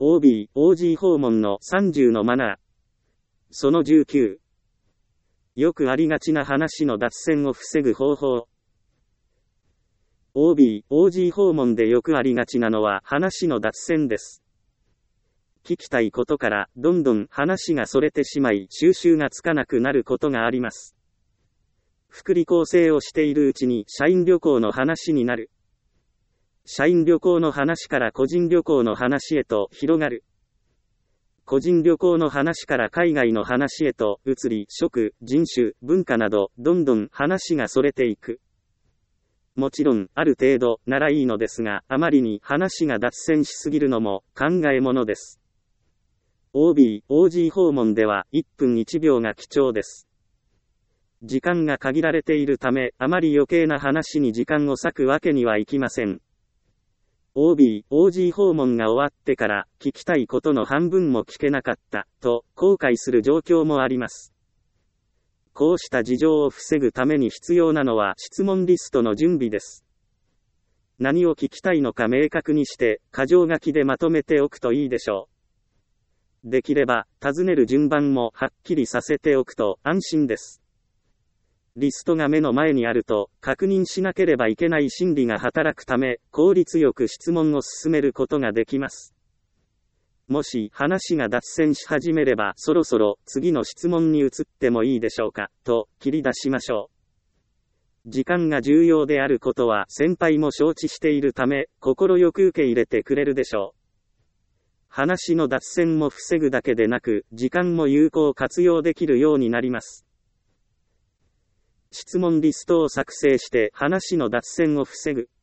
OB、OG 訪問の30のマナー。その19。よくありがちな話の脱線を防ぐ方法。OB、OG 訪問でよくありがちなのは話の脱線です。聞きたいことからどんどん話がそれてしまい収集がつかなくなることがあります。福利厚生をしているうちに社員旅行の話になる。社員旅行の話から個人旅行の話へと広がる。個人旅行の話から海外の話へと移り、食、人種、文化などどんどん話がそれていく。もちろん、ある程度ならいいのですが、あまりに話が脱線しすぎるのも考えものです。OB、OG 訪問では1分1秒が貴重です。時間が限られているため、あまり余計な話に時間を割くわけにはいきません。OB、OG 訪問が終わってから聞きたいことの半分も聞けなかったと後悔する状況もあります。こうした事情を防ぐために必要なのは質問リストの準備です。何を聞きたいのか明確にして箇条書きでまとめておくといいでしょう。できれば尋ねる順番もはっきりさせておくと安心です。リストが目の前にあると確認しなければいけない心理が働くため効率よく質問を進めることができます。もし話が脱線し始めればそろそろ次の質問に移ってもいいでしょうかと切り出しましょう。時間が重要であることは先輩も承知しているため心よく受け入れてくれるでしょう。話の脱線も防ぐだけでなく時間も有効活用できるようになります。質問リストを作成して話の脱線を防ぐ。